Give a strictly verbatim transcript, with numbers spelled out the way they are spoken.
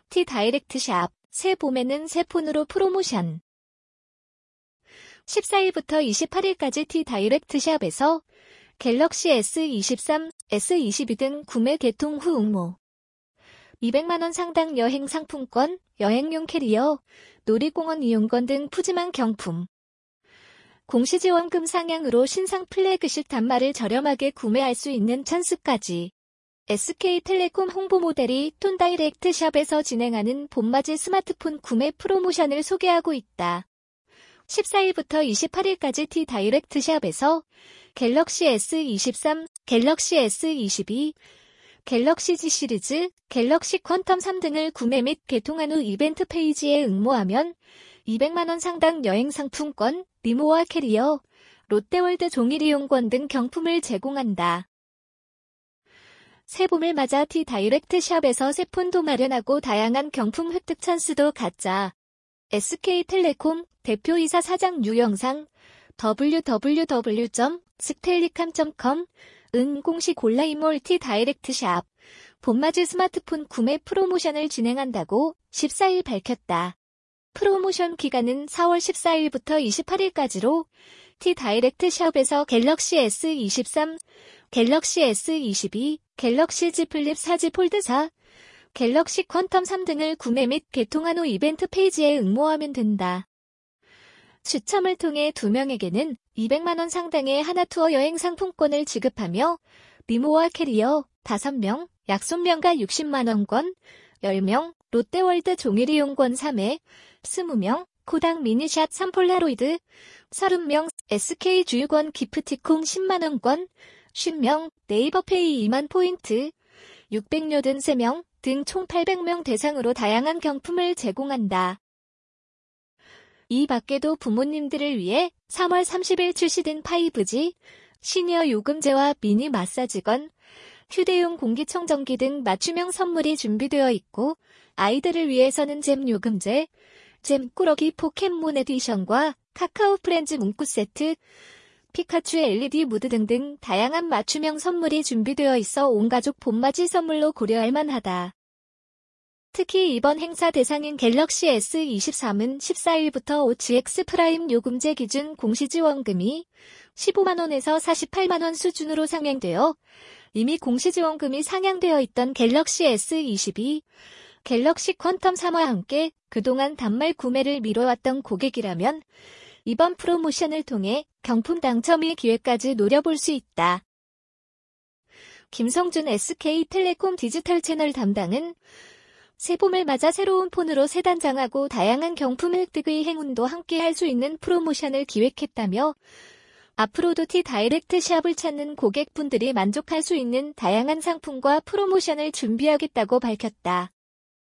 T다이렉트샵, 새 봄에는 새 폰으로 프로모션. 십사일부터 이십팔일까지 T다이렉트샵에서 갤럭시 에스 이십삼, 에스 이십이 등 구매 개통 후 응모. 이백만 원 상당 여행 상품권, 여행용 캐리어, 놀이공원 이용권 등 푸짐한 경품. 공시지원금 상향으로 신상 플래그십 단말을 저렴하게 구매할 수 있는 찬스까지. 에스케이텔레콤 홍보 모델이 톤다이렉트샵에서 진행하는 봄맞이 스마트폰 구매 프로모션을 소개하고 있다. 십사일부터 이십팔일까지 T다이렉트샵에서 갤럭시 에스 이십삼, 갤럭시 에스 이십이, 갤럭시 지 시리즈, 갤럭시 퀀텀 삼 등을 구매 및 개통한 후 이벤트 페이지에 응모하면 이백만 원 상당 여행 상품권, 리모와 캐리어, 롯데월드 종일 이용권 등 경품을 제공한다. 새봄을 맞아 T다이렉트샵에서 새 폰도 마련하고 다양한 경품 획득 찬스도 갖자. 에스케이텔레콤 대표이사 사장 유영상 더블유 더블유 더블유 점 스텔리캄 점 컴 은 공식 온라인몰 T다이렉트샵 봄맞이 스마트폰 구매 프로모션을 진행한다고 십사일 밝혔다. 프로모션 기간은 사월 십사일부터 이십팔일까지로 T다이렉트샵에서 갤럭시 에스 이십삼, 갤럭시 에스 이십이, 갤럭시 Z 플립 사 지 폴드 사, 갤럭시 퀀텀 삼 등을 구매 및 개통한 후 이벤트 페이지에 응모하면 된다. 추첨을 통해 두 명에게는 이백만 원 상당의 하나투어 여행 상품권을 지급하며 리모와 캐리어 다섯 명, 약손명가 육십만 원권, 열 명, 롯데월드 종일 이용권 삼 회, 이십 명, 코당 미니샷 삼 폴라로이드, 삼십 명, 에스케이 주유권 기프티콘 십만 원권, 오십 명, 네이버페이 이만 포인트, 육백료 든 세 명 등 총 팔백 명 대상으로 다양한 경품을 제공한다. 이 밖에도 부모님들을 위해 삼월 삼십일 출시된 파이브지, 시니어 요금제와 미니 마사지건, 휴대용 공기청정기 등 맞춤형 선물이 준비되어 있고 아이들을 위해서는 잼 요금제, 잼 꾸러기 포켓몬 에디션과 카카오 프렌즈 문구 세트, 피카츄 엘이디 무드 등등 다양한 맞춤형 선물이 준비되어 있어 온가족 봄맞이 선물로 고려할 만하다. 특히 이번 행사 대상인 갤럭시 에스 이십삼은 십사일부터 오지엑스 프라임 요금제 기준 공시지원금이 십오만 원에서 사십팔만 원 수준으로 상향되어 이미 공시지원금이 상향되어 있던 갤럭시 에스 이십이, 갤럭시 퀀텀 삼과 함께 그동안 단말 구매를 미뤄왔던 고객이라면 이번 프로모션을 통해 경품 당첨의 기회까지 노려볼 수 있다. 김성준 에스케이텔레콤 디지털 채널 담당은 새봄을 맞아 새로운 폰으로 새 단장하고 다양한 경품 획득의 행운도 함께 할 수 있는 프로모션을 기획했다며 앞으로도 T다이렉트샵을 찾는 고객분들이 만족할 수 있는 다양한 상품과 프로모션을 준비하겠다고 밝혔다.